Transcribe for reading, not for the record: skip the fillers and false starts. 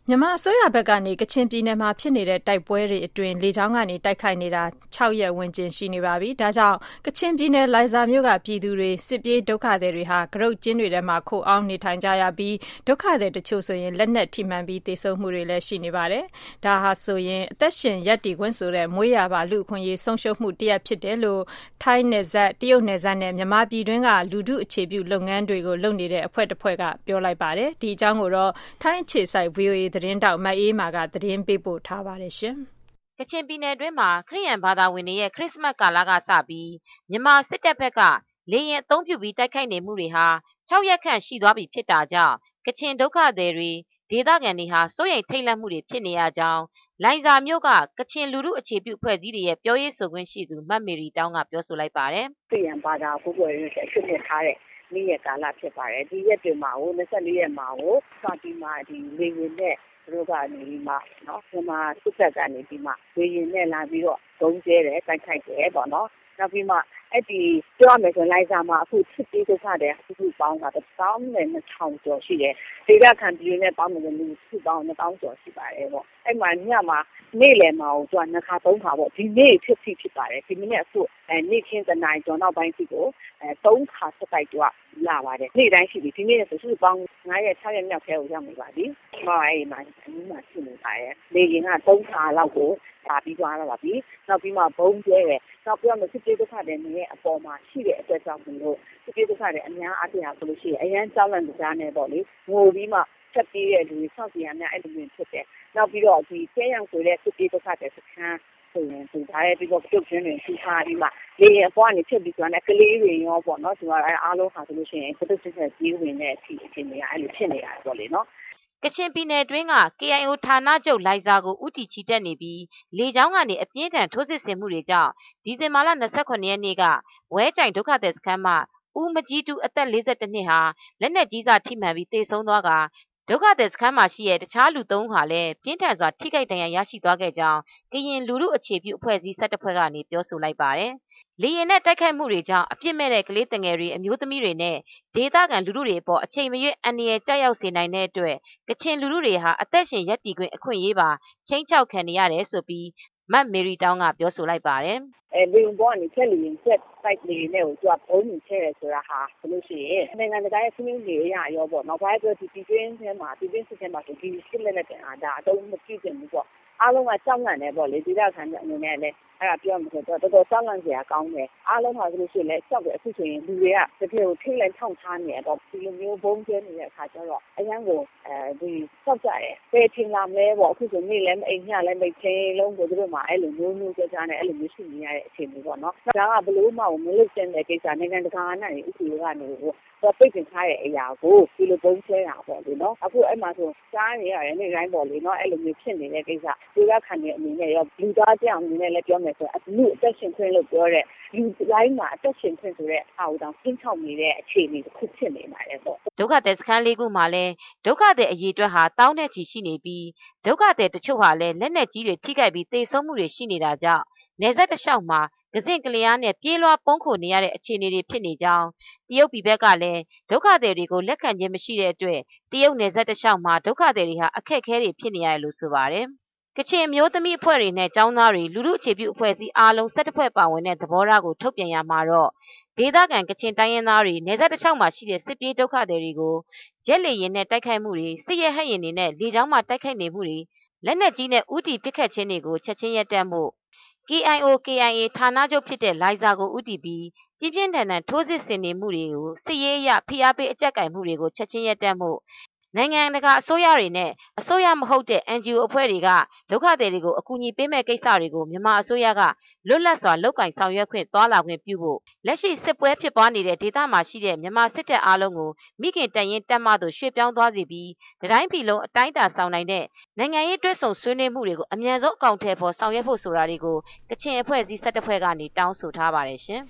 မြန်မာအစိုးရဘက်ကနေကချင်ပြည်နယ်မှာဖြစ်နေတဲ့တိုက်ပွဲတွေအတွင်းလေကြောင်းကနေတိုက်ခိုက်နေတာ6 ရက်ဝန်းကျင်ရှိနေပါပြီ။ဒါကြောင့်ကချင်ပြည်နယ်လိုင်ဇာမြို့ကပြည်သူတွေစစ်ပြေးဒုက္ခသည်တွေဟာကရုတ်ကျင်းတွေထဲမှာခိုအောင်းနေထိုင်ကြရပြီးဒုက္ခသည်တချို့ဆိုရင်လက်နက်ထိမှန်ပြီးသေဆုံးမှုတွေလည်းရှိနေပါတယ်။ဒါဟာဆိုရင်အသက်ရှင်ရပ်တည်ခွင့်ဆိုတဲ့မွေးရာပါလူအခွင့်အရေးဆုံးရှုံးမှုတစ်ရပ်ဖြစ်တယ်လို့ထိုင်းနယ်စပ်တရုတ်နယ်စပ်နဲ့မြန်မာပြည်တွင်းကလူထုအခြေပြုလုပ်ငန်းတွေကိုလုပ်နေတဲ့အဖွဲ့တစ်ဖွဲ့ကပြောလိုက်ပါတယ်။ဒီအကြောင်းကိုတော့ထိုင်းအခြေစိုက် VOAသတင်းတောက်မအေးမာကသတင်းပေးပို့ထားပါတယ်ရှင်။ကချင်ပြည်နယ်တွင်းမှာခရစ်ယာန်ဘာသာဝင်တွေရဲ့ခရစ်စမတ်ကာလကစပြီးမြန်မာစစ်တပ်ဘက်ကလေယာဉ်အသုံးပြုပြီးတိုက်ခိုက်နေမှုတွေဟာ6 ရက်ခန့်ရှိသွားပြီဖြစ်တာကြောင့်ကချင်ဒုက္ခသည်တွေဒေသခံတွေဟာစိုးရိမ်ထိတ်လန့်မှုတွေဖြစ်နေရကြောင်းလိုင်ဇာမြို့ကကချင်လူထုအခြေပြုအဖွဲ့အစည်းတွေရဲ့ပြောရေးဆိုခွင့်ရှိသူမမေရီတောင်းကပြောဆိုလိုက်ပါတယ်။ခရစ်ယာန်ဘာသာကိုယ်ပွယ်ရေးအဖြစ်နဲ့ထားတဲ့နေ့ရက်ကာလဖြစ်ပါတယ်။ဒီရက်တွေမှာ24ရက်မှာစပြီးမှဒီလေယာဉ်နဲ့တို့ကနေဒီမှာနော်မြန်မာစစ်တပ်ကနေဒီမှာလေယာဉ်နဲ့လာပြီးတော့ဂုံးကျဲတယ်တိုက်ခိုက်တယ်ပေါ့နော်နောက်ပြီးမှအဲ့ဒီပြောရမယ်ဆိုလိုက်စာမှာအခုစစ်တီးဒုက္ခတဲ့စုပေါင်းတာ1,200ကျော်ရှိတယ်ဒေသခံပြည်နဲ့ပေါင်းတဲ့လူစုပေါင်း1,000ကျော်ရှိပါတယ်ပေါ့အဲ့မှာညမှာနေ့လယ်မှာသူက2ခါ3ခါပေါ့ဒီနေ့ဖြစ်ပါတယ်ဒီနေ့အခုနေ့ချင်းတနားကျော်နောက်ပိုင်းစီကို3ခါစတိုက်တော့လာပါတယ်နေ့တိုင်းရှိပြီဒီနေ့ဆိုစုပေါင်း9ရက်6ရက်မြောက်ခဲကိုရောက်နေပါပြီအဲ့မှာအနည်းမှရှိနေပါတယ်လေရင်က3ခါလောက်ကိုလာပြီးသွားတော့ပါပြီနောက်ပြီးမှဘုံကျဲတယ်နောက်ပြီးတော့စစ်ပြေးဒုက္ခတွေနဲ့အပေါ်မှာရှိတဲ့အတွက်ကြောင့်မို့လို့စစ်ပြေးဒုက္ခတွေအများအားဖြင့်ဆိုလို့ရှိရင်အရန်ကြောက်လန့်ကြနေပေါ့လေငိုပြီးမှချက်ပြေးတဲ့လူတွေဆောက်စီရများအဲ့လိုမျိုးဖြစ်တယ်နောက်ပြီးတော့ဒီကျဲရံဆိုတဲ့စစ်ပြေးဒုက္ခတွေစခန်းဆိုရင်ဒီဒါရဲ့ပြီးတော့ပြုတ်ကျင်းတွေထူထားပြီးမှလေရင်အပေါ်ကနေဖြစ်ပြီးသွားတဲ့ကလေးတွေရောပေါ့နော်ဒီမှာအားလုံးဟာဆိုလို့ရှိရင်ပုတ်စစ်စစ်ပြေးဝင်တဲ့အချိန်တွေအဲ့လိုဖြစ်နေရတယ်ပေါ့လေနော်ကချင်ပြည်နယ်တွင်းက KIO ဌာနချုပ်လိုင်ဇာကိုဦးတည်ချီတက်နေပြီးလေကြောင်းကနေအပြင်းထန်ထိုးစစ်ဆင်မှုတွေကြောင့်ဒီဇင်ဘာလ29 ရက်နေ့ကဝဲကြိုင်ဒုက္ခသည်စခန်းမှာဦးမကြီးတူအသက်42နှစ်ဟာလက်နက်ကြီးစာထိမှန်ပြီးသေဆုံးသွားကဒုက္ခသည်စခန်းမှာရှိတဲ့တခြားလူ3ခါလည်းပြင်းထန်စွာထိခိုက်ဒဏ်ရာရရှိသွားခဲ့ကြောင်းကရင်လူထုအခြေပြုအဖွဲ့အစည်း17ဖွဲ့ကနေပြောဆိုလိုက်ပါတယ်။လေရင်နဲ့တိုက်ခိုက်မှုတွေကြောင့်အပြစ်မဲ့တဲ့ကလေးငယ်တွေအမျိုးသမီးတွေနဲ့ဒေသခံလူထုတွေအပေါ်အချိန်မရွေးအန္တရာယ်ကြောက်ရောက်စေနိုင်တဲ့အတွက်ကချင်လူထုတွေဟာအသက်ရှင်ရပ်တည်ခွင့်အခွင့်အရေးပါချိန်ချောက်ခံနေရတယ်ဆိုပြီးမမေရီတောင်းကပြောဆိုလိုက်ပါတယ်။လေရင်ပေါ်ကနေချက်လေရင်ချက်တိုက်လေနဲ့ကိုသူကဘုံချဲတယ်ဆိုတာဟာဆိုလို့ရှိရင်နိုင်ငံတကာရဲ့စီးပွားရေးအရာရောပေါ့နော်ဘာပဲပြောဒီတွင်းထဲမှာဒီတွင်းစစ်ထဲမှာဆိုဒီစစ်လက်နဲ့တင်အားဒါအတော့မကြည့်တင်ဘူးပေါ့အားလုံးကကြောက်လန့်တယ်ပေါ့လေဒီလောက်ခံတဲ့အနေနဲ့လည်းအဲ့ဒါပြောမှဆိုတော့တော်တော်ကြောက်လန့်စရာကောင်းတယ်အားလုံးဟာဆိုလို့ရှိရင်လည်းကြောက်တယ်အခုဆိုရင်လူတွေကတကယ်ကိုထိတ်လန့်ထောင်ထားနေတော့ဒီလိုမျိုးဘုံကျဲနေတဲ့အခါကျတော့အရန်ကိုဒီကြောက်ကြတယ်ဘယ်ထင်လာမလဲပေါ့အခုဆိုနေ့လည်းမအိမ်ညလည်းမချင်းလုံးကိုတို့မှအဲ့လိုမျိုးကြနဲ့အဲ့လိုမျိုးရှိနေရတဲ့အခြေအနေပေါ့နော်ဒါကဘလို့မှမလုပ်တဲ့ကိစ္စနိုင်ငံတကာနဲ့ဥပဒေကနေတော့ပိတ်ပင်ထားတဲ့အရာကိုဒီလိုပုံချဲတာပေါ့လေနော်အခုအဲ့မှာဆိုစားနေရတယ်နေ့တိုင်းပေါ့လေနော်အဲ့လိုမျိုးဖြစ်နေတဲ့ကိစ္စဒီကခံနေအနေနဲ့ရောလူသားကြောင်အနေနဲ့လည်းပြောမယ်ဆိုအမှုအသက်ရှင်ခွင့်လို့ပြောတဲ့လူတိုင်းမှာအသက်ရှင်ခွင့်ဆိုတဲ့အာရုံတောင်ပြင်းချောက်နေတဲ့အခြေအနေတစ်ခုဖြစ်နေပါတယ်ပေါ့ဒုက္ခသည်စခန်း၄ခုမှာလည်းဒုက္ခသည်အရေးအတွက်ဟာတောင်းတဲ့ချီရှိနေပြီးဒုက္ခသည်တချို့ဟာလည်းလက်နက်ကြီးတွေထိခိုက်ပြီးသေဆုံးမှုတွေရှိနေတာကြောင့်နယ်စပ်တစ်လျှောက်မှာကစင့်ကလျားနဲ့ပြေးလွှားပုန်းခိုနေရတဲ့အခြေအနေတွေဖြစ်နေကြောင်းတရုတ်ပြည်ဘက်ကလည်းဒုက္ခသည်တွေကိုလက်ခံခြင်းမရှိတဲ့အတွက်တရုတ်နယ်စပ်တစ်လျှောက်မှာဒုက္ခသည်တွေဟာအခက်အခဲတွေဖြစ်နေရတယ်လို့ဆိုပါတယ်ကချင်မျိုးသမီးအဖွဲ့တွေနဲ့ကျောင်းသားတွေလူထုအခြေပြုအဖွဲ့အစည်းအားလုံး17ဖွဲ့ပါဝင်တဲ့သဘောထားကိုထုတ်ပြန်ရမှာတော့ဒေသခံကချင်တိုင်းရင်းသားတွေနယ်စပ်တစ်လျှောက်မှာရှိတဲ့စစ်ပြေးဒုက္ခသည်တွေကိုရက်လေရင်နဲ့တိုက်ခိုက်မှုတွေစစ်ရဟတ်ရင်တွေနဲ့လေကြောင်းမှာတိုက်ခိုက်နေမှုတွေလက်နက်ကြီးနဲ့ဥတီပစ်ခတ်ခြင်းတွေကိုချက်ချင်းရပ်တန့်ဖို့ KIO KIA ဌာနချုပ်ဖြစ်တဲ့လိုင်ဇာကိုဦးတည်ပြီးပြင်းပြင်းထန်ထန်ထိုးစစ်ဆင်နေမှုတွေကိုစစ်ရေးအရဖိအားပေးအကြပ်ကိုင်မှုတွေကိုချက်ချင်းရပ်တန့်ဖို့နိုင်ငံတကာအစိုးရတွေနဲ့အစိုးရမဟုတ်တဲ့ NGO အဖွဲ့တွေကဒုက္ခသည်တွေကိုအကူအညီပေးမဲ့ကိစ္စတွေကိုမြန်မာအစိုးရကလွတ်လပ်စွာလုပ်ကင်ဆောင်ရွက်ခွင့်သွားလာခွင့်ပြုဖို့လက်ရှိစစ်ပွဲဖြစ်ပွားနေတဲ့ဒေသမှာရှိတဲ့မြန်မာစစ်တပ်အားလုံးကိုမိခင်တပ်ရင်းတပ်မသို့ရွှေ့ပြောင်းသွားစေပြီးတိုင်းပြည်လုံးအတိုင်းအတာဆောင်နိုင်တဲ့နိုင်ငံရေးတွဲဆုံဆွေးနွေးမှုတွေကိုအမြန်ဆုံးအကောင့်ထဲပေါ်ဆောင်ရွက်ဖို့ဆိုတာတွေကိုကချင်အဖွဲ့အစည်း17ဖွဲ့ကနေတောင်းဆိုထားပါတယ်ရှင်